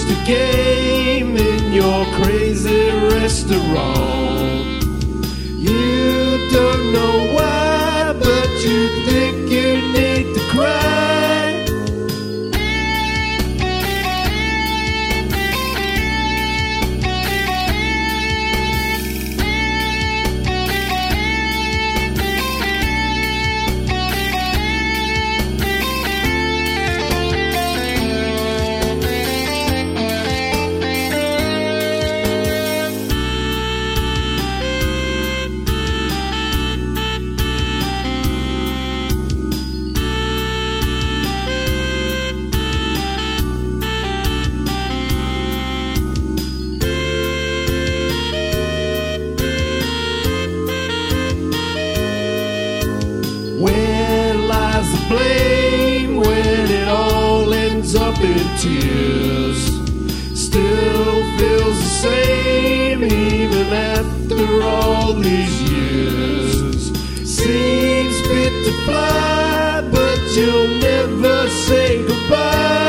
the game in your crazy restaurant. You don't know why, but you think you need to cry. Where lies the blame when it all ends up in tears? Still feels the same even after all these years. Seems fit to fly, but you'll never say goodbye.